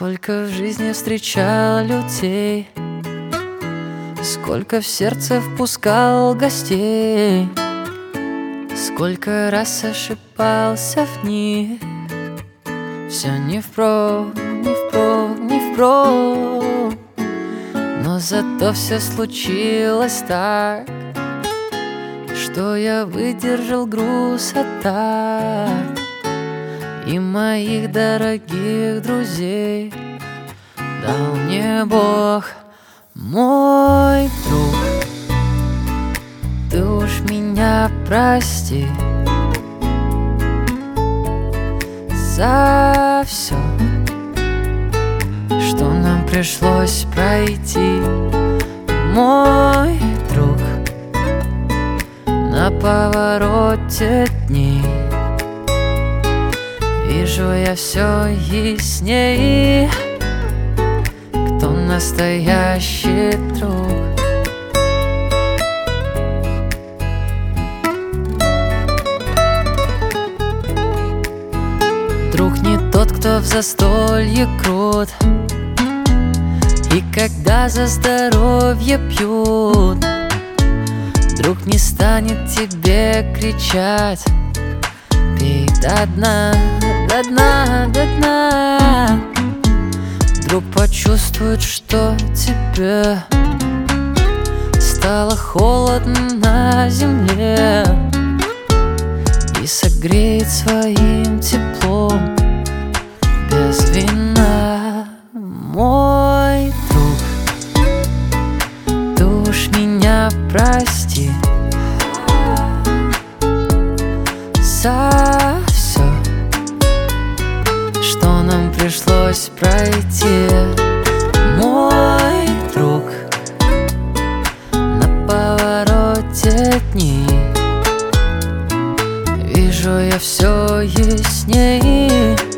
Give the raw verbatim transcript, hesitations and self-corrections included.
Сколько в жизни встречал людей, сколько в сердце впускал гостей, сколько раз ошибался в них. Все не впрок, не впрок, не впрок, но зато все случилось так, что я выдержал груз атак. И моих дорогих друзей дал мне Бог, мой друг. Ты уж меня прости за все, что нам пришлось пройти, мой друг. На повороте дней вижу я все ясней, кто настоящий друг. Друг не тот, кто в застолье крут, и когда за здоровье пьют. Друг не станет тебе кричать: пей до дна, до дна, до дна. Друг почувствует, что тебе стало холодно на земле, и согреет своим теплом без вина, мой друг. Ты уж меня прости за все, что нам пришлось пройти, мой друг. На повороте дней вижу я все ясней,